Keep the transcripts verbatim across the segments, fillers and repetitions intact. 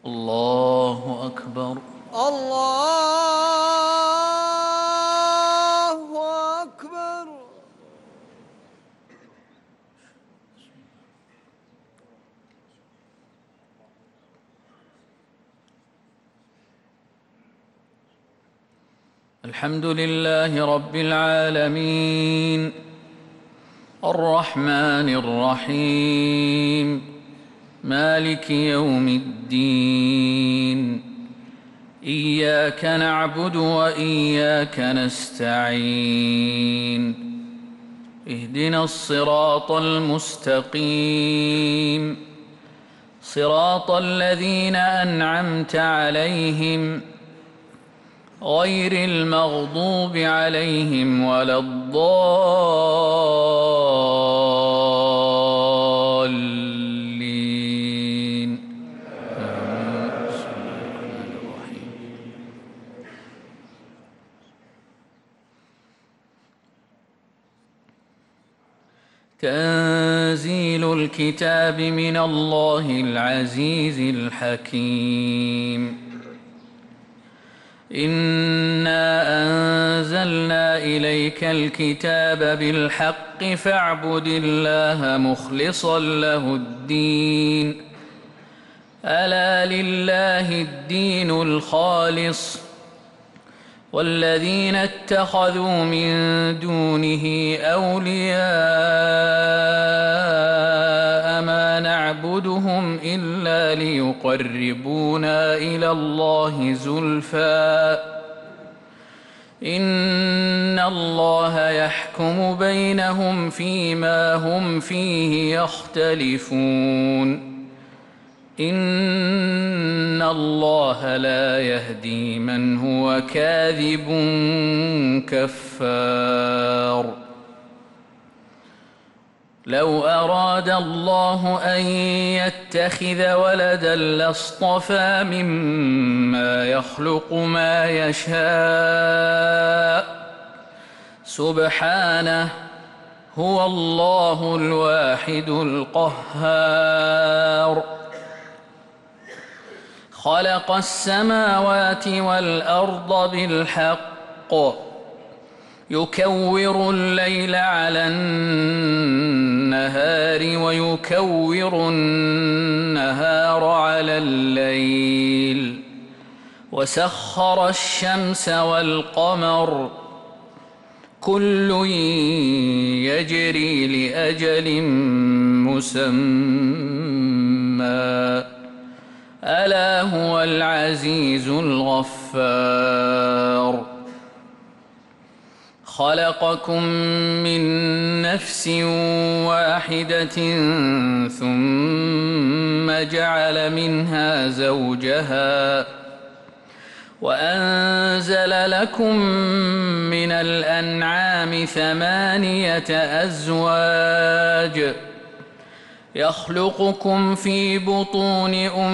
الله أكبر. الله أكبر. الحمد لله رب العالمين الرحمن الرحيم مالك يوم الدين إياك نعبد وإياك نستعين اهدنا الصراط المستقيم صراط الذين أنعمت عليهم غير المغضوب عليهم ولا الضالين آمين. بسم الله الرحمن الرحيم. تنزيل الكتاب من الله العزيز الحكيم. إنا أنزلنا إليك الكتاب بالحق فاعبد الله مخلصا له الدين ألا لله الدين الخالص والذين اتخذوا من دونه أولياء ما نعبدهم إلا ليقربونا إلى الله زلفى إن الله يحكم بينهم فيما هم فيه يختلفون إن الله لا يهدي من هو كاذب كفار. لو أراد الله أن يتخذ ولدا لاصطفى مما يخلق ما يشاء سبحانه هو الله الواحد القهار. خلق السماوات والأرض بالحق يكور الليل على النهار ويكور النهار على الليل وسخر الشمس والقمر كل يجري لأجل مسمى ألا هو العزيز الغفار. خلقكم من نفس واحدة ثم جعل منها زوجها وأنزل لكم من الأنعام ثمانية أزواج يخلقكم في بطون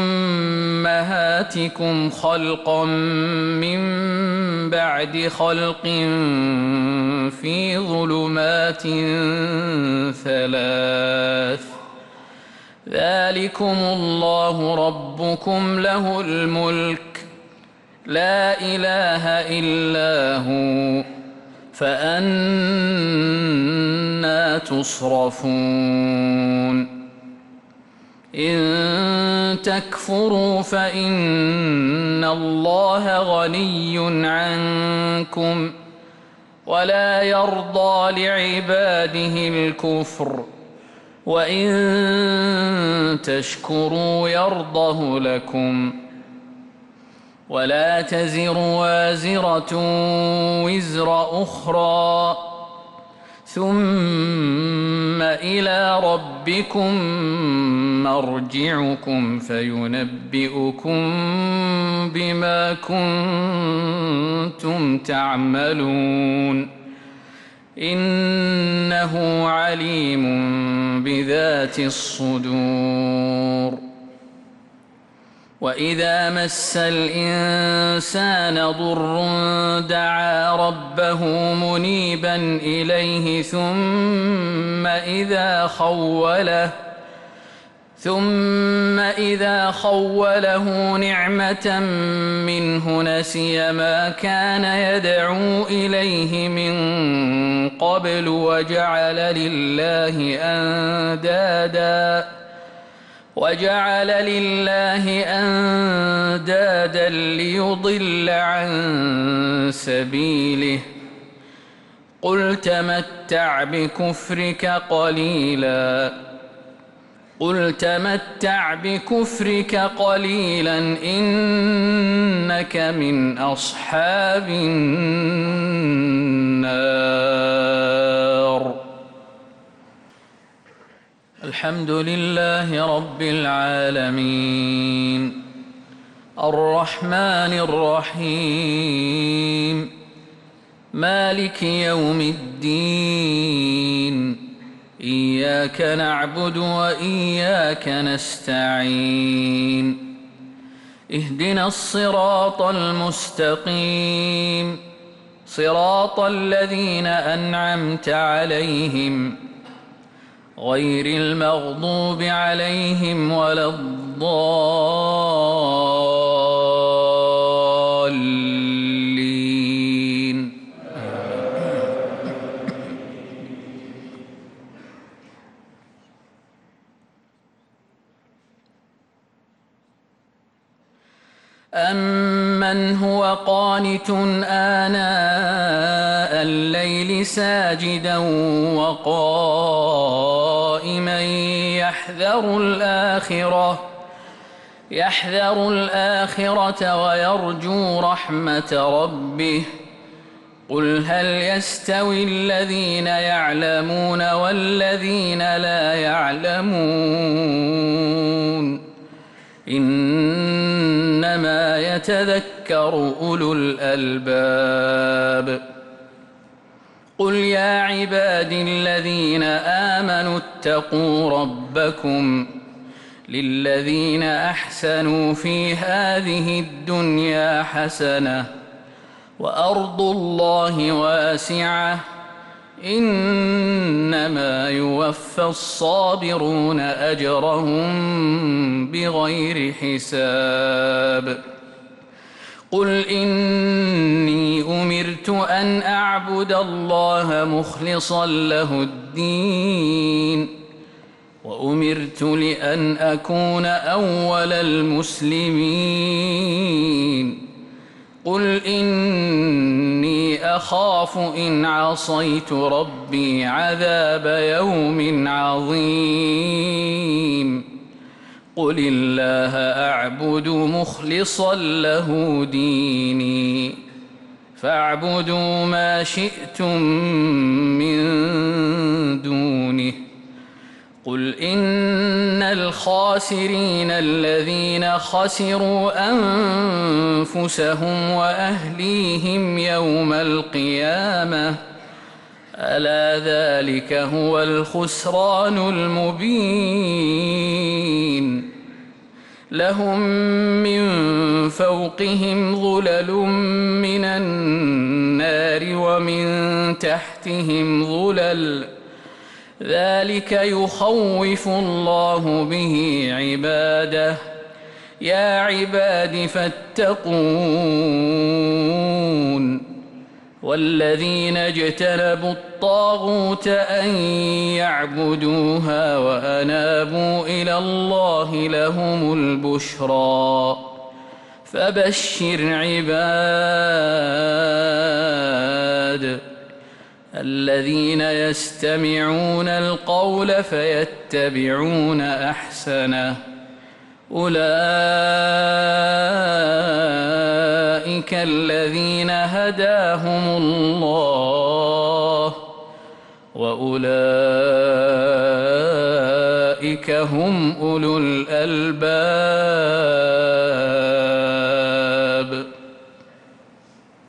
أمهاتكم خلقا من بعد خلق في ظلمات ثلاث ذلكم الله ربكم له الملك لا إله إلا هو فأنى تصرفون. إن تكفروا فإن الله غني عنكم ولا يرضى لعباده الكفر وإن تشكروا يرضه لكم ولا تزر وازرة وزر أخرى ثم إلى ربكم مرجعكم فينبئكم بما كنتم تعملون إنه عليم بذات الصدور. وإذا مس الإنسان ضر دعا ربه منيبا إليه ثم إذا خوله ثم إذا خوله نعمة منه نسي ما كان يدعو إليه من قبل وجعل لله أندادا وجعل لله أندادا ليضل عن سبيله قل تمتع بكفرك قليلا قل تمتع بكفرك قليلا إنك من أصحاب النار. الحمد لله رب العالمين الرحمن الرحيم مالك يوم الدين إياك نعبد وإياك نستعين اهدنا الصراط المستقيم صراط الذين أنعمت عليهم غير المغضوب عليهم ولا الضالين. أمن هو قانت آناء الليل ساجدا وقائما يحذر الآخرة يحذر الآخرة ويرجو رحمة ربه قل هل يستوي الذين يعلمون والذين لا يعلمون إنما يتذكر أولو الألباب. قل يا عبادي الذين آمنوا اتقوا ربكم للذين أحسنوا في هذه الدنيا حسنة وأرض الله واسعة إنما يوفى الصابرون أجرهم بغير حساب. قل إني أمرت أن أعبد الله مخلصا له الدين وأمرت لأن أكون أول المسلمين. قل إني أخاف إن عصيت ربي عذاب يوم عظيم. قل الله أعبد مخلصا له ديني فاعبدوا ما شئتم من دونه. قل إن الخاسرين الذين خسروا أنفسهم وأهليهم يوم القيامة ألا ذلك هو الخسران المبين. لهم من فوقهم ظلل من النار ومن تحتهم ظلل ذلك يخوف الله به عباده. يا عباد فاتقون. والذين اجتنبوا الطاغوت أن يعبدوها وأنابوا إلى الله لهم البشرى فبشر عباد الذين يستمعون القول فيتبعون أحسنه أولئك الذين هداهم الله وأولئك هم أولو الألباب.